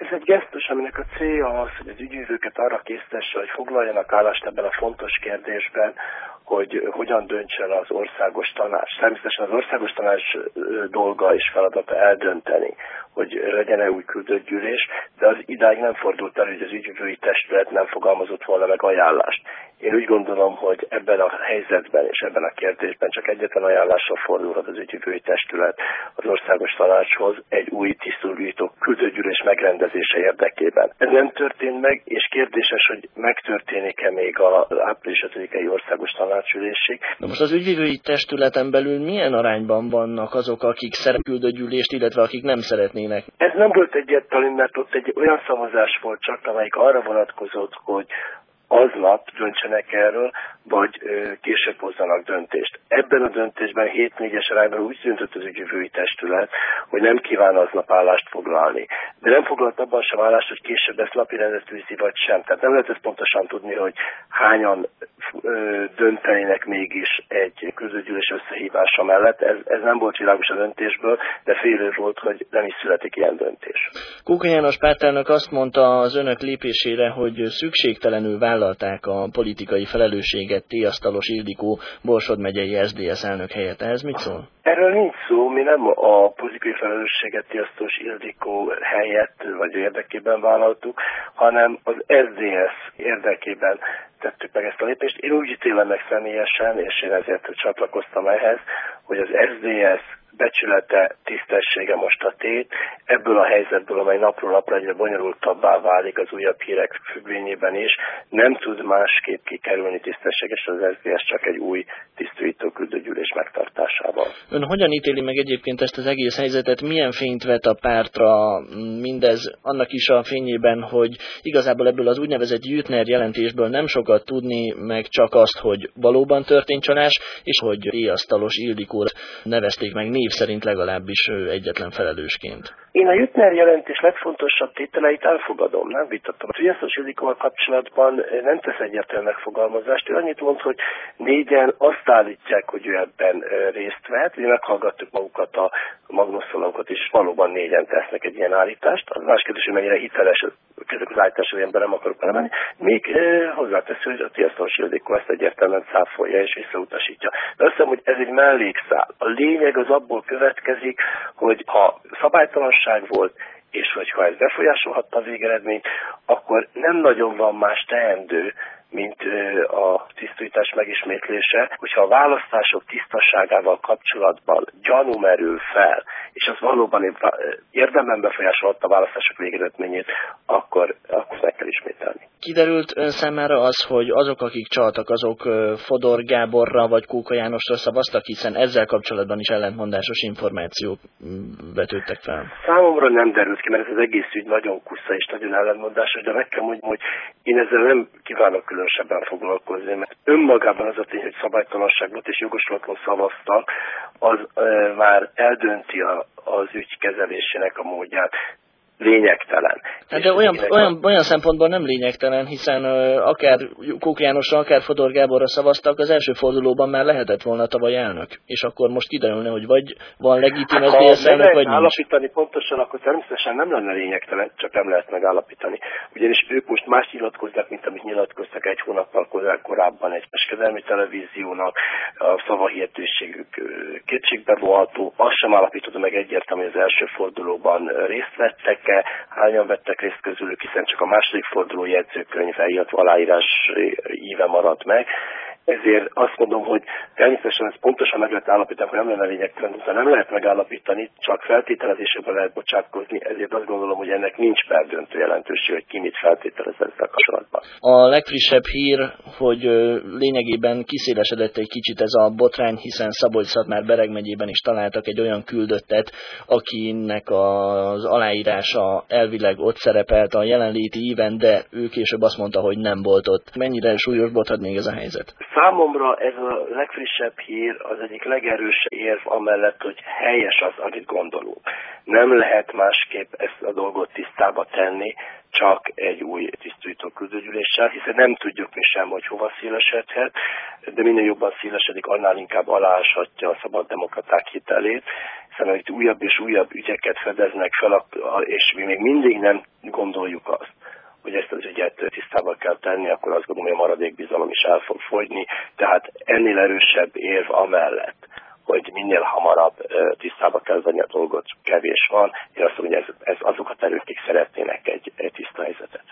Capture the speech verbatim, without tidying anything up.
Ez egy gesztus, aminek a célja az, hogy az ügyvívőket arra késztesse, hogy foglaljanak állást ebben a fontos kérdésben, hogy hogyan döntsön az országos tanács. Természetesen az országos tanács dolga és feladata eldönteni, hogy legyen-e új küldött gyűlés, de az idáig nem fordult elő, hogy az ügyvívői testület nem fogalmazott volna meg ajánlást. Én úgy gondolom, hogy ebben a helyzetben és ebben a kérdésben csak egyetlen ajánlással fordulhat az ügyvívői testület az országos tanácshoz egy új tisztújító küldött gyűlés megrendezése érdekében. Ez nem történt meg, és kérdéses, hogy megtörténik-e még az április ötödikei országos tanácsülésig. Na most az ügyvívői testületen belül milyen arányban vannak azok, akik szeretnének küldött gyűlést, illetve akik nem szeretnének? Ez nem volt egyértelmű, mert ott egy olyan szavazás volt csak, amelyik arra vonatkozott, hogy aznap döntsenek erről, vagy ö, később hozzanak döntést. Ebben a döntésben hét négyes arányban úgy döntött az ügyvívői testület, hogy nem kíván aznap állást foglalni. De nem foglalt abban sem állást, hogy később ezt napirendre tűzi, vagy sem. Tehát nem lehet ezt pontosan tudni, hogy hányan ö, döntenének mégis egy közgyűlés összehívása mellett. Ez, ez nem volt világos a döntésből, de félő volt, hogy nem is születik ilyen döntés. Kóka János pártelnök azt mondta az önök lépésére, hogy szükségtelenül vállalták a politikai felelősséget T-asztalos Ildikó Borsod megyei es zé dé es elnök helyett. Ehhez mit szól? Erről nincs szó, mi nem a politikai felelősséget T-asztalos Ildikó helyett vagy érdekében vállaltuk, hanem az es zé dé es érdekében tettük meg ezt a lépést. Én úgy ítélem meg személyesen, és én ezért csatlakoztam ehhez, hogy az es zé dé es becsülete, tisztessége most a tét. Ebből a helyzetből, amely napról napra egyre bonyolultabbá válik az újabb hírek függvényében is, nem tud másképp kikerülni tisztességes az es zé dé es csak egy új tisztújító küldőgyűlés megtartásával. Ön hogyan ítéli meg egyébként ezt az egész helyzetet? Milyen fényt vet a pártra mindez annak is a fényében, hogy igazából ebből az úgynevezett Jüttner jelentésből nem sokat tudni, meg csak azt, hogy valóban történt csalás, és hogy T-asztalos Ildikót nevezték meg név szerint legalábbis egyetlen felelősként. Én a Jüttner jelentés legfontosabb tételeit elfogadom, nem vitatom. A T-asztalos Ildikóval kapcsolatban nem tesz egyértelmű megfogalmazást. Ő annyit mond, hogy négyen azt állítják, hogy ő ebben részt vehet. Mi meghallgattuk magukat a magnoszolókat, és valóban négyen tesznek egy ilyen állítást. Az más kérdés, hogy mennyire hiteles ezek az állítások, hogy nem akarok belemenni. Még eh, hozzátesz, hogy a T-asztalos Ildikó ezt egyértelműen cáfolja és visszautasítja. De azt hiszem, hogy ez egy mellékszál. A lényeg az abból következik, hogy ha szabálytalanság volt, és hogyha ez befolyásolhatta a végeredményt, akkor nem nagyon van más teendő, mint a tisztújítás megismétlése, hogyha a választások tisztaságával kapcsolatban gyanú merül fel, és az valóban érdemben befolyásolhatta a választások végeredményét, akkor, akkor meg kell ismételni. Kiderült ön számára az, hogy azok, akik csaltak, azok Fodor Gáborra vagy Kóka Jánosra szavaztak, hiszen ezzel kapcsolatban is ellentmondásos információk vetődtek fel? Számomra nem derült ki, mert ez az egész ügy nagyon kusza és nagyon ellentmondásos, de meg kell mondjam, hogy én ezzel nem kívánok különösebben foglalkozni, mert önmagában az a tény, hogy szabálytalanság volt és jogosulatlanul szavaztak, az e, már eldönti a, az ügy kezelésének a módját. Lényegtelen. Hát de olyan, olyan, olyan szempontból nem lényegtelen, hiszen uh, akár Kóka Jánosra, akár Fodor Gáborra szavaztak, az első fordulóban már lehetett volna tavaly elnök. És akkor most kiderülne, hogy vagy van legitim es zé dé es elnök, vagy nincs. Ha állapítani pontosan, akkor természetesen nem lenne lényegtelen, csak nem lehet megállapítani. Ugyanis ők most más nyilatkoznak, mint amit nyilatkoztak egy hónappal korábban egy kereskedelmi televíziónak, a szavahihetőségük kétségbe vonható. Azt sem állapítottam meg egyértelműen, hogy az első fordulóban részt vettek, hányan vettek részt közülük, hiszen csak a második forduló jegyzőkönyve, illetve aláírás íve maradt meg. Ezért azt mondom, hogy természetesen ez pontosan meg lehet állapítani, hogy nem lenne lényegtelen, de nem lehet megállapítani, csak feltételezésekben lehet bocsátkozni, ezért azt gondolom, hogy ennek nincs perdöntő jelentőség, hogy ki mit feltételez ezzel kapcsolatban. A legfrissebb hír, hogy lényegében kiszélesedett egy kicsit ez a botrány, hiszen Szabolcs-Szatmár-Bereg megyében is találtak egy olyan küldöttet, akinek az aláírása elvileg ott szerepelt a jelenléti íven, de ő később azt mondta, hogy nem volt ott. Mennyire súlyos bothat még ez a helyzet? Számomra ez a legfrissebb hír, az egyik legerősebb érv amellett, hogy helyes az, amit gondolunk. Nem lehet másképp ezt a dolgot tisztába tenni, csak egy új tisztújtó küldőgyűléssel, hiszen nem tudjuk mi sem, hogy hova szélesedhet, de minél jobban szélesedik, annál inkább alááshatja a szabaddemokraták hitelét, hiszen itt újabb és újabb ügyeket fedeznek fel, és mi még mindig nem gondoljuk azt, hogy ezt az ügyet tisztába kell tenni, akkor azt gondolom, hogy a maradék bizalom is el fog fogyni. Tehát ennél erősebb érv amellett, hogy minél hamarabb tisztába kell venni a dolgot, kevés van. Én azt mondom, hogy ez, ez azok a erők, akik szeretnének egy